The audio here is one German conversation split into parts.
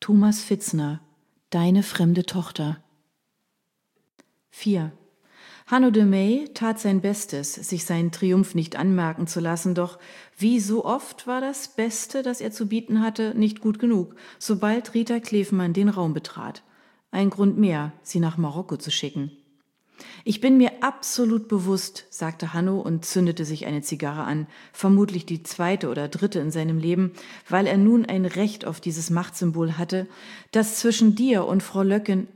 Thomas Fitzner, Deine fremde Tochter. 4. Hanno de Meij tat sein Bestes, sich seinen Triumph nicht anmerken zu lassen, doch wie so oft war das Beste, das er zu bieten hatte, nicht gut genug, sobald Rita Klefmann den Raum betrat. Ein Grund mehr, sie nach Marokko zu schicken. »Ich bin mir absolut bewusst«, sagte Hanno und zündete sich eine Zigarre an, vermutlich die 2. oder 3. in seinem Leben, weil er nun ein Recht auf dieses Machtsymbol hatte, dass zwischen dir und Frau Löcken,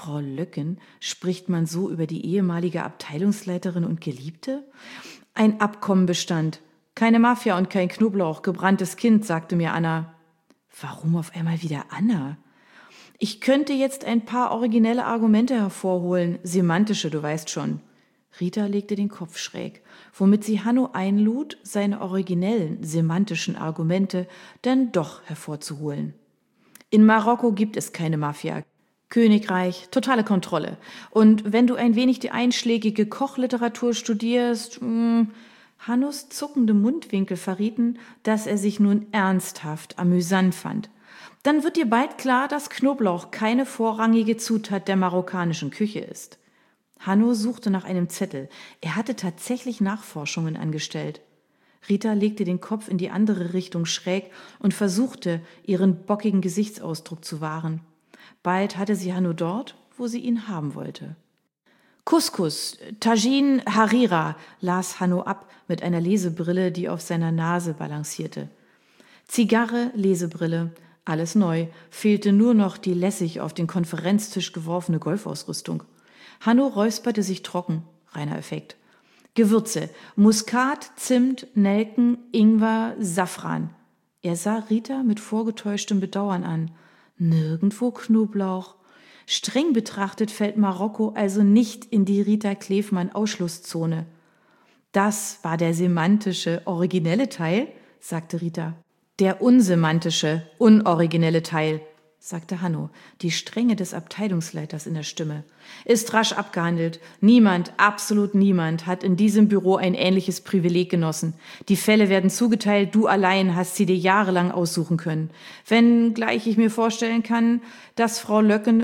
spricht man so über die ehemalige Abteilungsleiterin und Geliebte? Ein Abkommen bestand. Keine Mafia und kein Knoblauch, gebranntes Kind, sagte mir Anna. Warum auf einmal wieder Anna? Ich könnte jetzt ein paar originelle Argumente hervorholen, semantische, du weißt schon. Rita legte den Kopf schräg, womit sie Hanno einlud, seine originellen, semantischen Argumente dann doch hervorzuholen. In Marokko gibt es keine Mafia. Königreich, totale Kontrolle. Und wenn du ein wenig die einschlägige Kochliteratur studierst, Hannos zuckende Mundwinkel verrieten, dass er sich nun ernsthaft amüsant fand. Dann wird dir bald klar, dass Knoblauch keine vorrangige Zutat der marokkanischen Küche ist. Hanno suchte nach einem Zettel. Er hatte tatsächlich Nachforschungen angestellt. Rita legte den Kopf in die andere Richtung schräg und versuchte, ihren bockigen Gesichtsausdruck zu wahren. Bald hatte sie Hanno dort, wo sie ihn haben wollte. Couscous, Tagine, Harira, las Hanno ab mit einer Lesebrille, die auf seiner Nase balancierte. Zigarre, Lesebrille, alles neu, fehlte nur noch die lässig auf den Konferenztisch geworfene Golfausrüstung. Hanno räusperte sich trocken, reiner Effekt. Gewürze, Muskat, Zimt, Nelken, Ingwer, Safran. Er sah Rita mit vorgetäuschtem Bedauern an. Nirgendwo Knoblauch. Streng betrachtet fällt Marokko also nicht in die Rita Klefmann Ausschlusszone. Das war der semantische, originelle Teil, sagte Rita. Der unsemantische, unoriginelle Teil, sagte Hanno, die Strenge des Abteilungsleiters in der Stimme. Ist rasch abgehandelt. Niemand, absolut niemand, hat in diesem Büro ein ähnliches Privileg genossen. Die Fälle werden zugeteilt, du allein hast sie dir jahrelang aussuchen können. Wenngleich ich mir vorstellen kann, dass Frau Löcken,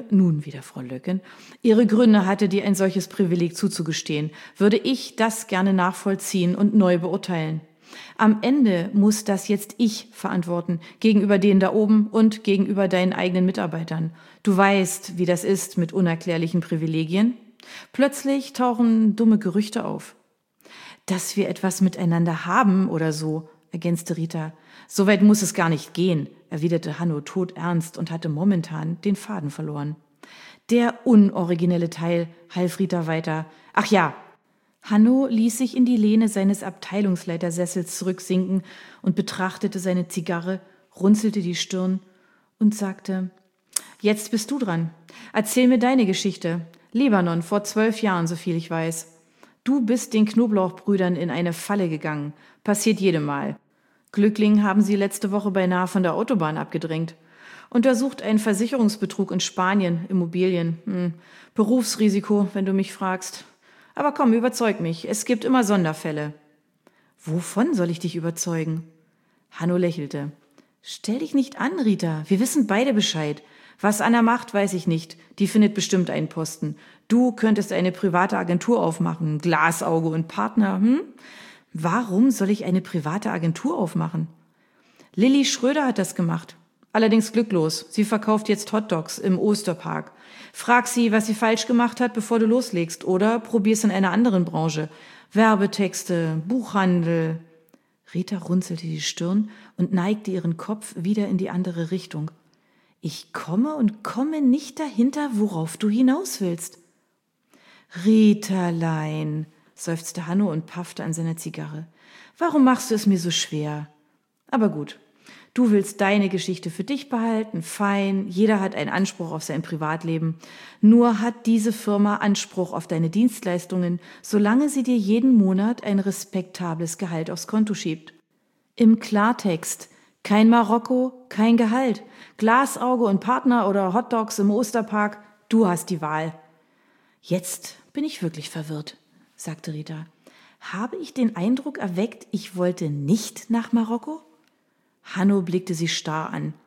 ihre Gründe hatte, dir ein solches Privileg zuzugestehen, würde ich das gerne nachvollziehen und neu beurteilen. Am Ende muss das jetzt ich verantworten, gegenüber denen da oben und gegenüber deinen eigenen Mitarbeitern. Du weißt, wie das ist mit unerklärlichen Privilegien. Plötzlich tauchen dumme Gerüchte auf. Dass wir etwas miteinander haben oder so, ergänzte Rita. So weit muss es gar nicht gehen, erwiderte Hanno todernst und hatte momentan den Faden verloren. Der unoriginelle Teil, half Rita weiter. Ach ja, Hanno ließ sich in die Lehne seines Abteilungsleitersessels zurücksinken und betrachtete seine Zigarre, runzelte die Stirn und sagte, jetzt bist du dran. Erzähl mir deine Geschichte. Libanon, vor 12 Jahren, soviel ich weiß. Du bist den Knoblauchbrüdern in eine Falle gegangen. Passiert jedem Mal. Glückling haben sie letzte Woche beinahe von der Autobahn abgedrängt. Untersucht einen Versicherungsbetrug in Spanien, Immobilien. Berufsrisiko, wenn du mich fragst. Aber komm, überzeug mich, es gibt immer Sonderfälle. Wovon soll ich dich überzeugen? Hanno lächelte. Stell dich nicht an, Rita, wir wissen beide Bescheid. Was Anna macht, weiß ich nicht, die findet bestimmt einen Posten. Du könntest eine private Agentur aufmachen, Glasauge und Partner, Warum soll ich eine private Agentur aufmachen? Lilly Schröder hat das gemacht. Allerdings glücklos. Sie verkauft jetzt Hotdogs im Osterpark. Frag sie, was sie falsch gemacht hat, bevor du loslegst. Oder probier's in einer anderen Branche. Werbetexte, Buchhandel. Rita runzelte die Stirn und neigte ihren Kopf wieder in die andere Richtung. Ich komme nicht dahinter, worauf du hinaus willst. Ritalein, seufzte Hanno und paffte an seiner Zigarre. Warum machst du es mir so schwer? Aber gut. Du willst deine Geschichte für dich behalten, fein, jeder hat einen Anspruch auf sein Privatleben. Nur hat diese Firma Anspruch auf deine Dienstleistungen, solange sie dir jeden Monat ein respektables Gehalt aufs Konto schiebt. Im Klartext, kein Marokko, kein Gehalt, Glasauge und Partner oder Hotdogs im Osterpark, du hast die Wahl. Jetzt bin ich wirklich verwirrt, sagte Rita. Habe ich den Eindruck erweckt, ich wollte nicht nach Marokko? Hanno blickte sie starr an.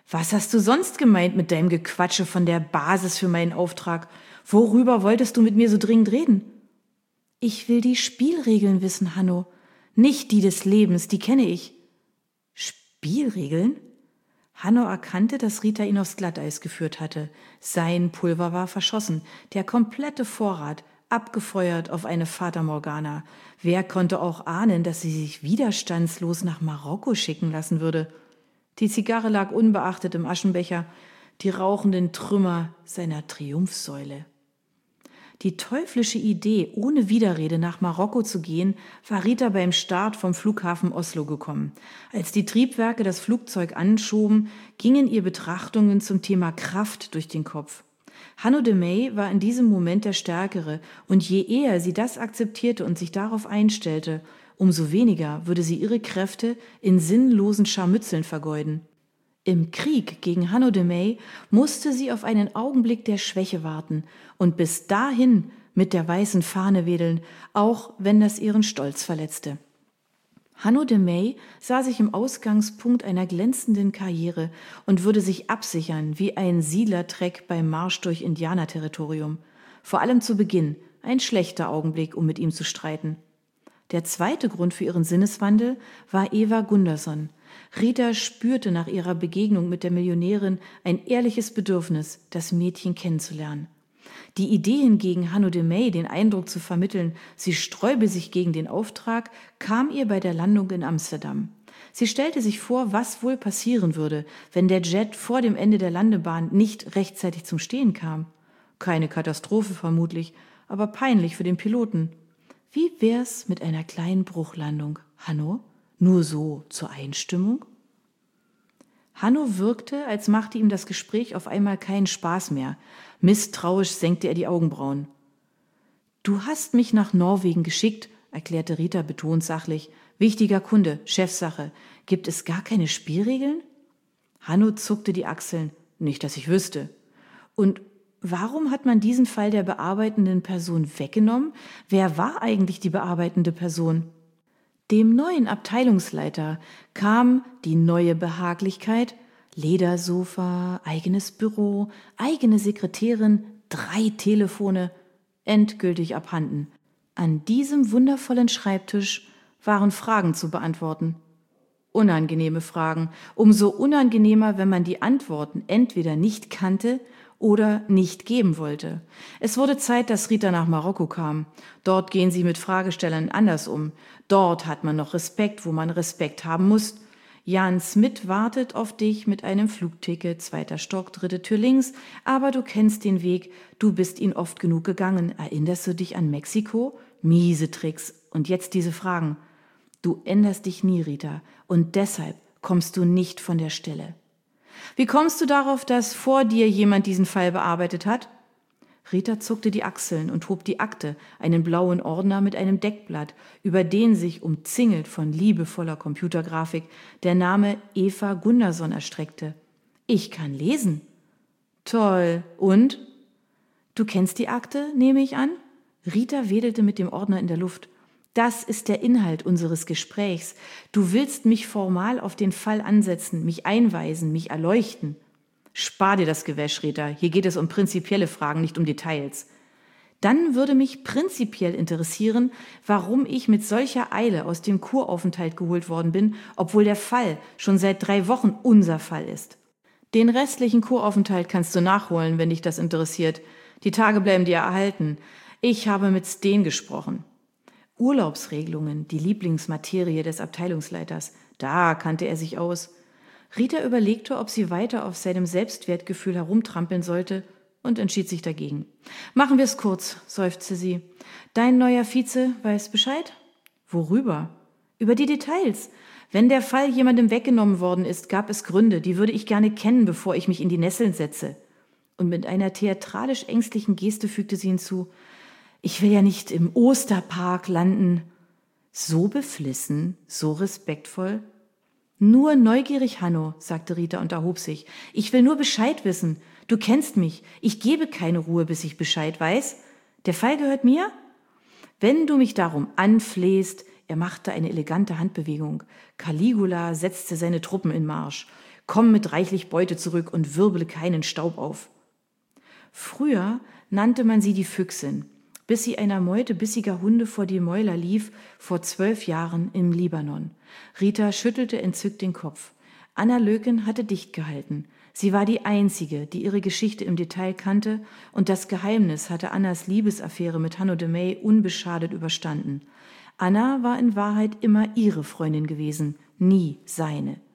Was hast du sonst gemeint mit deinem Gequatsche von der Basis für meinen Auftrag? Worüber wolltest du mit mir so dringend reden? Ich will die Spielregeln wissen, Hanno. Nicht die des Lebens, die kenne ich. Spielregeln? Hanno erkannte, dass Rita ihn aufs Glatteis geführt hatte. Sein Pulver war verschossen, der komplette Vorrat abgefeuert auf eine Fata Morgana. Wer konnte auch ahnen, dass sie sich widerstandslos nach Marokko schicken lassen würde? Die Zigarre lag unbeachtet im Aschenbecher, die rauchenden Trümmer seiner Triumphsäule. Die teuflische Idee, ohne Widerrede nach Marokko zu gehen, war Rita beim Start vom Flughafen Oslo gekommen. Als die Triebwerke das Flugzeug anschoben, gingen ihr Betrachtungen zum Thema Kraft durch den Kopf. Hanno de Meij war in diesem Moment der Stärkere, und je eher sie das akzeptierte und sich darauf einstellte, umso weniger würde sie ihre Kräfte in sinnlosen Scharmützeln vergeuden. Im Krieg gegen Hanno de Meij musste sie auf einen Augenblick der Schwäche warten und bis dahin mit der weißen Fahne wedeln, auch wenn das ihren Stolz verletzte. Hanno de Meij sah sich im Ausgangspunkt einer glänzenden Karriere und würde sich absichern wie ein Siedlertreck beim Marsch durch Indianerterritorium. Vor allem zu Beginn ein schlechter Augenblick, um mit ihm zu streiten. Der zweite Grund für ihren Sinneswandel war Eva Gunderson. Rita spürte nach ihrer Begegnung mit der Millionärin ein ehrliches Bedürfnis, das Mädchen kennenzulernen. Die Idee hingegen, Hanno de Meij den Eindruck zu vermitteln, sie sträube sich gegen den Auftrag, kam ihr bei der Landung in Amsterdam. Sie stellte sich vor, was wohl passieren würde, wenn der Jet vor dem Ende der Landebahn nicht rechtzeitig zum Stehen kam. Keine Katastrophe vermutlich, aber peinlich für den Piloten. Wie wär's mit einer kleinen Bruchlandung, Hanno? Nur so zur Einstimmung? Hanno wirkte, als machte ihm das Gespräch auf einmal keinen Spaß mehr. Misstrauisch senkte er die Augenbrauen. »Du hast mich nach Norwegen geschickt«, erklärte Rita betont sachlich. »Wichtiger Kunde, Chefsache. Gibt es gar keine Spielregeln?« Hanno zuckte die Achseln. »Nicht, dass ich wüsste.« »Und warum hat man diesen Fall der bearbeitenden Person weggenommen? Wer war eigentlich die bearbeitende Person?« Dem neuen Abteilungsleiter kam die neue Behaglichkeit, Ledersofa, eigenes Büro, eigene Sekretärin, 3 Telefone, endgültig abhanden. An diesem wundervollen Schreibtisch waren Fragen zu beantworten. Unangenehme Fragen, umso unangenehmer, wenn man die Antworten entweder nicht kannte oder nicht geben wollte. Es wurde Zeit, dass Rita nach Marokko kam. Dort gehen sie mit Fragestellern anders um. Dort hat man noch Respekt, wo man Respekt haben muss. Jan Smith wartet auf dich mit einem Flugticket, 2. Stock, 3. Tür links, aber du kennst den Weg, du bist ihn oft genug gegangen. Erinnerst du dich an Mexiko? Miese Tricks. Und jetzt diese Fragen. Du änderst dich nie, Rita, und deshalb kommst du nicht von der Stelle. Wie kommst du darauf, dass vor dir jemand diesen Fall bearbeitet hat? Rita zuckte die Achseln und hob die Akte, einen blauen Ordner mit einem Deckblatt, über den sich, umzingelt von liebevoller Computergrafik, der Name Eva Gunderson erstreckte. Ich kann lesen. Toll. Und? Du kennst die Akte, nehme ich an? Rita wedelte mit dem Ordner in der Luft. Das ist der Inhalt unseres Gesprächs. Du willst mich formal auf den Fall ansetzen, mich einweisen, mich erleuchten. Spar dir das Gewäsch, Rita. Hier geht es um prinzipielle Fragen, nicht um Details. Dann würde mich prinzipiell interessieren, warum ich mit solcher Eile aus dem Kuraufenthalt geholt worden bin, obwohl der Fall schon seit 3 Wochen unser Fall ist. Den restlichen Kuraufenthalt kannst du nachholen, wenn dich das interessiert. Die Tage bleiben dir erhalten. Ich habe mit Steen gesprochen. Urlaubsregelungen, die Lieblingsmaterie des Abteilungsleiters. Da kannte er sich aus. Rita überlegte, ob sie weiter auf seinem Selbstwertgefühl herumtrampeln sollte und entschied sich dagegen. Machen wir es kurz, seufzte sie. Dein neuer Vize weiß Bescheid? Worüber? Über die Details. Wenn der Fall jemandem weggenommen worden ist, gab es Gründe, die würde ich gerne kennen, bevor ich mich in die Nesseln setze. Und mit einer theatralisch ängstlichen Geste fügte sie hinzu, ich will ja nicht im Osterpark landen. So beflissen, so respektvoll. Nur neugierig, Hanno, sagte Rita und erhob sich. Ich will nur Bescheid wissen. Du kennst mich. Ich gebe keine Ruhe, bis ich Bescheid weiß. Der Fall gehört mir? Wenn du mich darum anflehst, er machte eine elegante Handbewegung. Caligula setzte seine Truppen in Marsch. Komm mit reichlich Beute zurück und wirbele keinen Staub auf. Früher nannte man sie die Füchsin, bis sie einer Meute bissiger Hunde vor die Mäuler lief, vor 12 Jahren im Libanon. Rita schüttelte entzückt den Kopf. Anna Löken hatte dicht gehalten. Sie war die Einzige, die ihre Geschichte im Detail kannte, und das Geheimnis hatte Annas Liebesaffäre mit Hanno de Meij unbeschadet überstanden. Anna war in Wahrheit immer ihre Freundin gewesen, nie seine.